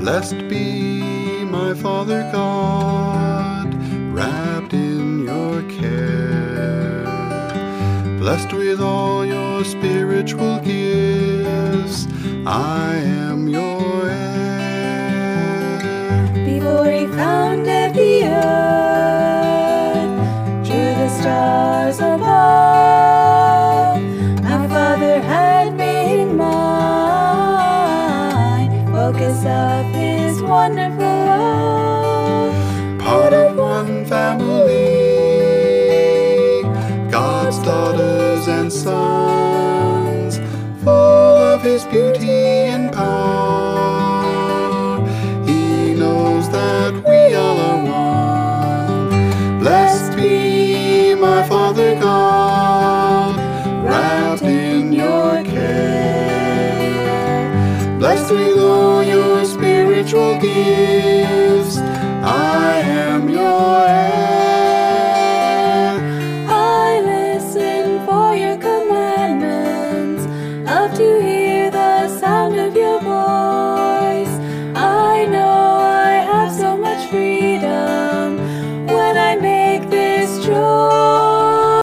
Blessed be my Father God, wrapped in your care. Blessed with all your spiritual gifts, I am your heir. Before he founded the earth, drew the stars above, my Father had made mine, focus of his wonderful love. Part of one family, God's daughters and sons, full of his beauty and power. He knows that we all are one. Blessed be my Father God, wrapped in your care. Blessed with all your spiritual gifts, I am your heir.